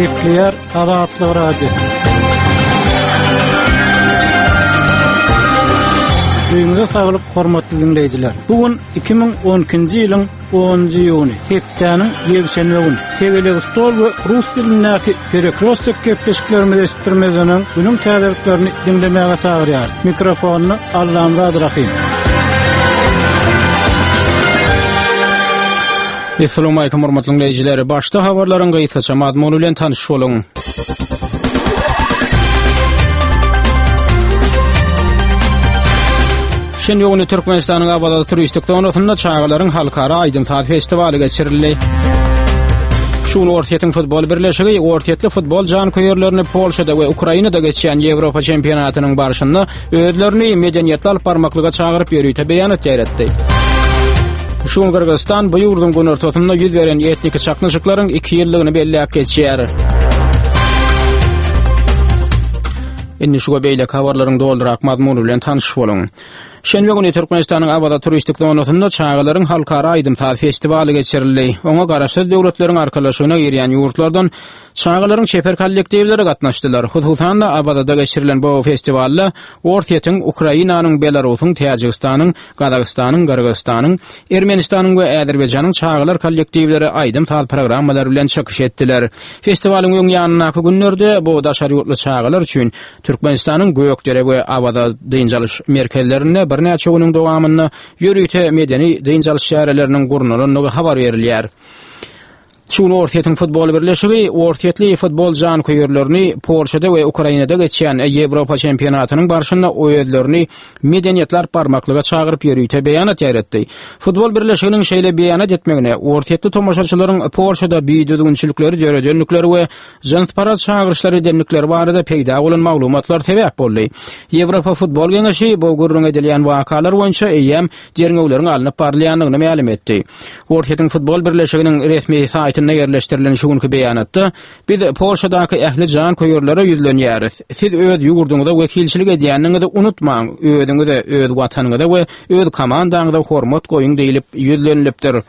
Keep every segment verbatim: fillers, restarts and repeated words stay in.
Nükleer Azatlyk Radiosu. Düýünde saglyp hormatly dinleýijiler. Bugun iki bin on ikinji ýylyň onunjy ýyly, hepdeniň ýekşenbe güni. Tegeleg stol we rus dilindäki perekrostik gepleşiklerimizi estirmezden günüň täzeliklerini dinlemäge çagyrýar. Mikrofonu Allam Radrahim. Assalamu alaykum hormatly dinleýijiler. Başda habarlaryň gaýtgaça mazmuny bilen tanyş boluň. Şen ýöne Türkmenistanyň Abada turistik zonasynda çağalaryň halkara aýdym saat festivaly geçirildi. Şol ortaýatyň futbol birleşigi ortaýatly futbol jankoýerlerini Polşada we Ukrainada geçýän Ýewropa çempionatynyň barşynda özlerini medeniýetli alparmaklyga çagyryp ýörüýte beýan etdi. Şol Gürgistan bu ýurdun gün ortasynda ýüz beren etnik çaknyşyklaryň iki ýyllygyny belläp geçýär. Indi şu beýle habarlaryň doldurak mazmuny bilen tanyş boluň. Şenbe güni Türkmenistanyň Abada turistik zonasynda çağalaryň halkara aýdym saat festivaly geçirildi. Oňa garaşy döwletleriň arkalaşygyna girýän ýurtlardan çağalaryň çeper kollektiwleri gatnaşdylar. Hususan da Abadada geçirilen bu festivalda ortaýatyň Ukrainanyň, Belarusyň, Täjikistanyň, Gazagystanyň, Gürgistanyň, Ermenistanyň we Äzerbeýjanyň çağalar kollektiwleri aýdym saat programmalary bilen çykyş etdiler. Festiwalyň öň ýanynaky günlerde bu daşary ýurtly çağalar üçin Türkmenistanyň Gökdere we Abada diňjalış merkezlerinde bir näçe günüň dowamyny ýörüýte medeni diňjalış şäherleriniň gurnulyny habar berilýär. Şunu ortaýatyň futbol birleşigi ortaýatly futbol jankoýerlerini Polşada we Ukrainada geçýän Ýewropa çempionatynyň barşynda öýedlerini medeniýetler parmaklyga çagyryp ýörüýte beýan etdi. Futbol birleşiginiň şeýle beýan etmegine ortaýatly tomaşaçylaryň Polşada biýdüdüňçilikleri jöredenlikleri we janspara çagyryşlary edenlikleri barada peýda bolan maglumatlar sebäp boldy. Ýewropa futbol geňeşi bu gurrun edilýän wakalar boýunça eýem derňewleriň alınıp barlýanlygyny ma'lum etdi. Ortaýatyň futbol birleşiginiň resmi saýty yerleştirilen şu günkü beýanatda biz Polşadaky ähli jan koýerlere ýüzlenýäris. Siz öz ýurduňyzda wekilçilik edýänliňizi unutmaň. Özüňize, öz watanyňyza we öz komandaňyza hormat goýuň diýilip ýüzlenilipdir.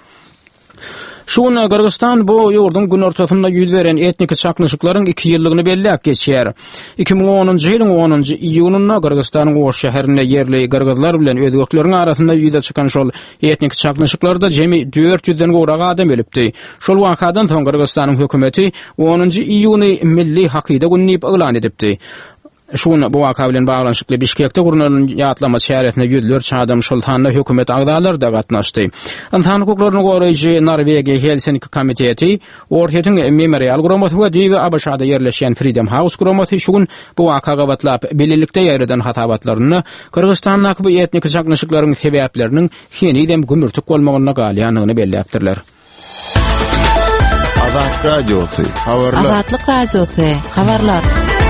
Şuna Gürgistan bu ýurdun gün ortasynda ýüz beren etnik çaknyşyklaryň iki ýyllygyny belläp geçýär. iki bin onunjy ýylyň onunjy iýununda Gürgistanyň Oş şäherinde ýerli gürgizler bilen özbekleriň arasynda ýüze çykan şol etnik çaknyşyklarda jemi dört ýüzden gowrak adam ölüpdi. Şol wakadan soň Gürgistanyň hökümeti onunjy iýuny milli hakyda günni elan edipdi. Şunu bu waka bilen baglanşykly Bişkekde gurulan ýatlama şäheresinde ýüzlerçe adam sultanyna hökümet agdalar da gatnaşdy. Insan hukuklaryny goraýjy Norwegiýa Helsinki komiteti ortaýatyň memorial guramaty we diýip A B Şda ýerleşen Freedom House guramaty şu gün bu wakaga batlap belirlikde ýerden hatabatlaryny Kyrgyzstanyň bu etnik çaknyşyklaryň sebäpleriniň henidem gümürtük bolmagyna galýanyny belläpdirler. Azat Radiosu habarlar. Azatlyk Radiosu habarlar.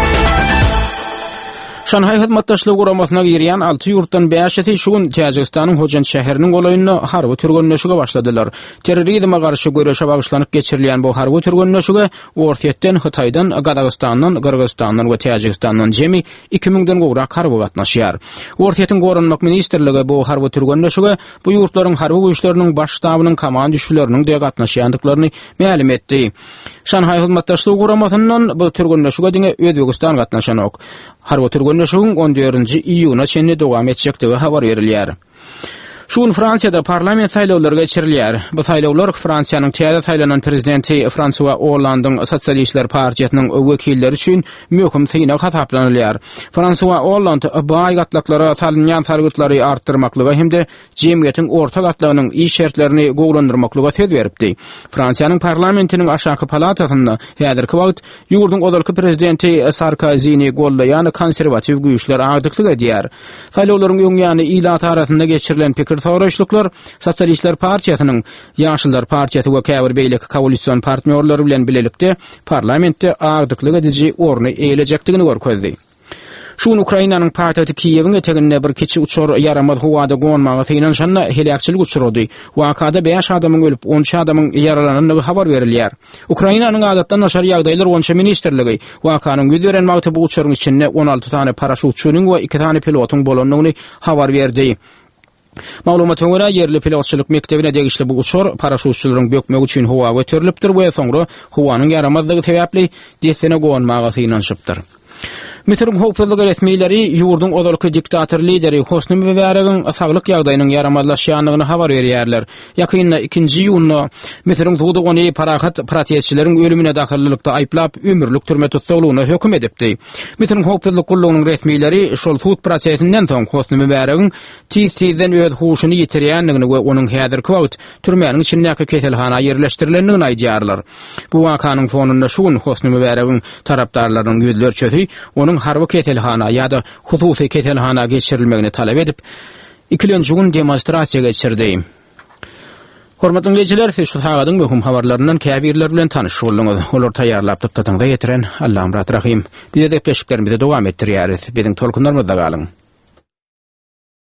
Şanhay hyzmatdaşlyk guramasyna girýän alty ýurtdan beşi şu gün Täjikistanyň Hojan şäheriniň golaýyny harby türgünleşige başladylar. Terrorizme garşy göreşe bagyşlanyp geçirilýän bu harby türgünleşige ortaýatdan Hytaýdan, Gazagystanyň, Gürgistanyň we Täjikistanyň jemi iki miňden gowrak harby gatnaşýar. Ortaýatyň gorunmak ministrligi bu harby türgünleşige bu ýurtlaryň harby güýçleriniň baş ştabynyň komanda üçleriniň de gatnaşýandyklaryny ma'lum etdi. Şanhay hyzmatdaşlyk guramasynyň bu türgünleşige diňe Özbegistan gatnaşanok. Harby türgünleşigiň on dördünji iýuna çenli dowam etjekdigi habar berilýär. Şun Fransiyada parlament saýlawlary geçirilýär. Bu saýlawlar Fransiýanyň täze saýlanan prezidenti François Hollande'ň Sosialistler partiýasynyň wekilleri üçin möhüm syna hataplanylýar. François Hollande baý gatlaklara salynýan sargyrtlary artdyrmaklyga hemde jemgyýetiň orta gatlarynyň iş şertlerini gowlandyrmaklyga söz beripdi. Fransiýanyň parlamentiniň aşaky palatasynda häzirki wagt ýurdun odalky prezidenti Sarkozyny gollaýan konserwatiw güýçler agdyklyk edýär. Saýlawlaryň öň ýany ilat arasynda geçirilen pikir soraşlyklar Sosialistler partiýasynyň Ýaşylar partiýasy we käbir beýleki koalisiýon partnerleri bilen bilelikde parlamentde agdyklyk edici orny eýlejekdigini görkezdi. Şun Ukrainanyň paýtagty Kiýewiň eteginde bir kiçi uçur yaramaz howada gonmagy synanşanna helakçylyk uçurdy. Wakada beş adamyň ölüp on üç adamyň yaralanyny habar berilýär. Ukrainanyň adatdan naşar ýagdaýlar boýunça ministrligi wakanyň güýdüren magtyby uçuryň içinde on alty tane paraşutçunyň we iki tane pilotyň bolanyny habar berdi. Maglumat göre yerli pilotçylyk mektebine degişli bu uçur paraşutçylaryň bökmek üçin howa göterilipdir we soňra howanyň yaramazlygy sebäpli desene gowanmaga synanşypdyr. Meteorolog howpsuzlyk resmiýetleri ýurdun odalyky diktator lideri Hosny Mübarek'iň saglyk ýagdaýynyň yaramazlaşýanlygyny habar berýärler. Ýakynda ikinji ýylyny meteorolog tutup ony parahat protestçileriň ölümine dahillykda aýplap ömürlük türme tutsagyny hökm edipdi. Meteorolog howpsuzlyk gullugynyň resmiýetleri şol tut prosesinden soň Hosny Mübarek'iň tiz-tizden öz huşuny ýitirýänligini we onuň häzirki wagt türmäniň içindäki keselhana ýerleşdirilendigini aýdýarlar. Bu wakanyň fonunda şuň Hosny Mübarek'iň tarapdarlarynyň ýüzler çözi onun harby keselhana ýa-da hususy keselhana geçirilmegini talep edip ikilenji gün demonstrasiýa geçirdi. Hormatly dinleýijiler, şu hagadyň möhüm habarlaryndan käbirler bilen tanyş bolduňyz. Olar taýýarlap dikkatiňize ýetiren Allahym rahim. Bize de peşiklerimizi dowam etdirýäris. Biziň tolkunlarymyzda galyň.